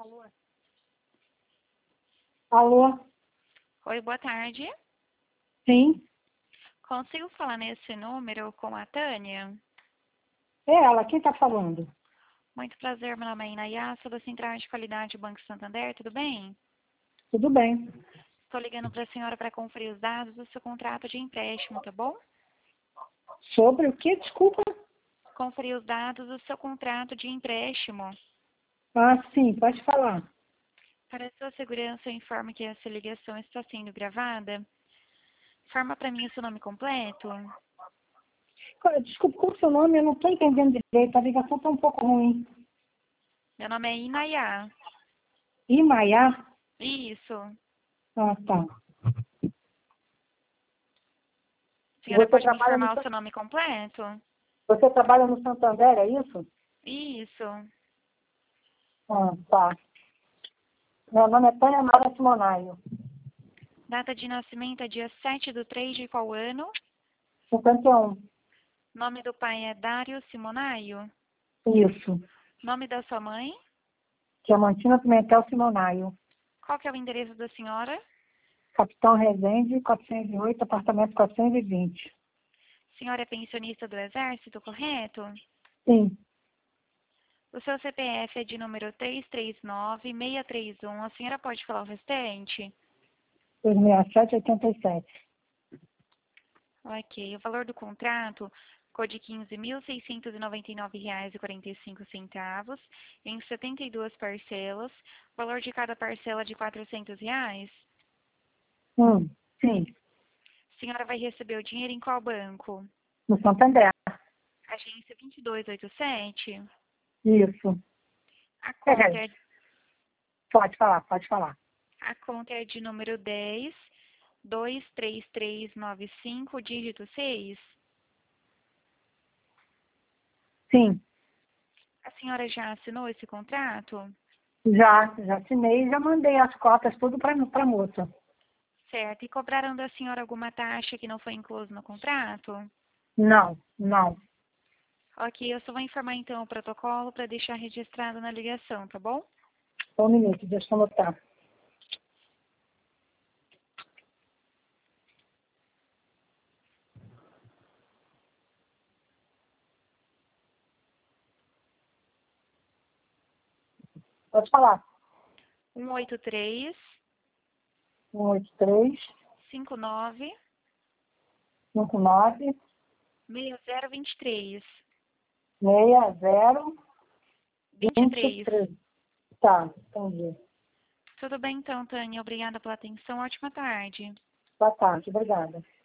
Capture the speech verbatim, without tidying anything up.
Alô? Alô? Oi, boa tarde. Sim? Consigo falar nesse número com a Tânia? É ela, quem está falando? Muito prazer, meu nome é Inayá, sou da Central de Qualidade Banco Santander, tudo bem? Tudo bem. Estou ligando para a senhora para conferir os dados do seu contrato de empréstimo, tá bom? Sobre o que? Desculpa. Conferir os dados do seu contrato de empréstimo. Ah, sim, pode falar. Para sua segurança, eu informo que essa ligação está sendo gravada. Informa para mim o seu nome completo. Co- Desculpa, qual é o seu nome? Eu não estou entendendo direito. A ligação está um pouco ruim. Meu nome é Inayá. Imaiá? Isso. Ah, tá. A senhora Você pode me trabalha no, informar o San- seu nome completo? você trabalha no Santander, é isso? Isso. Ah, tá. Meu nome é Tânia Mara Simonaio. Data de nascimento é dia sete do três de qual ano? cinquenta e um. Nome do pai é Dário Simonaio. Isso. Nome da sua mãe? Diamantina Pimentel Simonaio. Qual que é o endereço da senhora? Capitão Resende, quatrocentos e oito, apartamento quatrocentos e vinte. Senhora é pensionista do Exército, correto? Sim. O seu C P F é de número três três nove, seis três um. A senhora pode falar o restante? dois seis sete, oitenta e sete. Ok. O valor do contrato ficou de quinze mil seiscentos e noventa e nove reais e quarenta e cinco centavos em setenta e duas parcelas. O valor de cada parcela é de quatrocentos reais. Hum, sim. A senhora vai receber o dinheiro em qual banco? No Santander. Agência vinte e dois oitenta e sete. Isso. A conta É, é, pode falar, pode falar. a conta é de número dez, dois três três nove cinco, dígito seis. Sim, A senhora já assinou esse contrato? já, já assinei e já mandei as cotas tudo para a moça. Certo. E cobraram da senhora alguma taxa que não foi incluso no contrato? Não, não. Ok, eu só vou informar então o protocolo para deixar registrado na ligação, tá bom? Só um minuto, deixa eu anotar. Pode falar. um oito três, um oito três, cinco nove, cinco nove, seis zero dois três. seis zero, dois vinte e três. três. Tá, entendi. Tudo bem então, Tânia. Obrigada pela atenção. Ótima tarde. Boa tarde, obrigada.